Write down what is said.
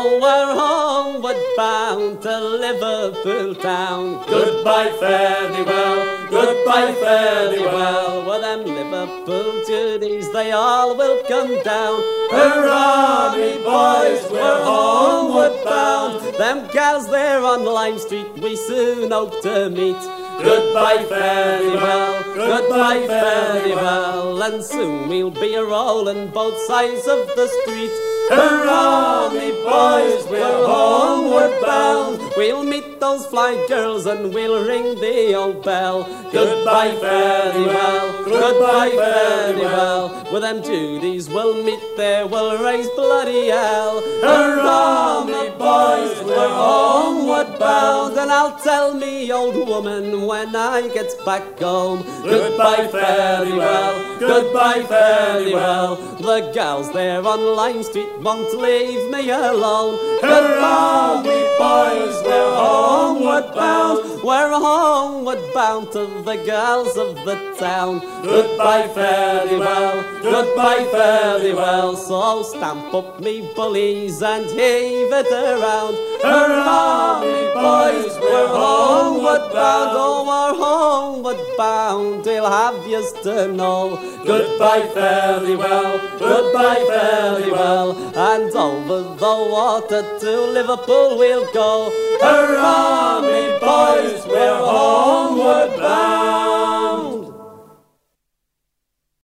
Oh, we're homeward bound to Liverpool town. Goodbye, fare thee well, goodbye, fare thee well. Well, them Liverpool toonies, they all will come down. Hurrah, me boys, we're homeward bound. Them gals there on Lime Street we soon hope to meet. Goodbye, fare thee well, goodbye, fare thee well. And soon we'll be a-rolling both sides of the street. Hurrah, me boys, we're homeward bound. We'll meet those fly girls and we'll ring the old bell. Goodbye, fare thee well, goodbye, fare thee well. With them Judies we'll meet there, we'll raise bloody hell. Hurrah, me boys, we're homeward bound. And I'll tell me old woman when I get back home. Goodbye, fare thee well, goodbye, fare thee well. The gals there on Lime Street won't leave me alone. Hurrah, me boys, we're homeward bound. We're homeward bound to the gals of the town. Goodbye, fare thee well, goodbye, fare thee well. So stamp up me bullies and heave it around. Hurrah, me boys, we're homeward bound. Oh, we're homeward bound, we'll have yous to know. Goodbye, fare thee well, goodbye, fare thee well. And over the water to Liverpool we'll go. Hurrah, me boys, we're homeward bound.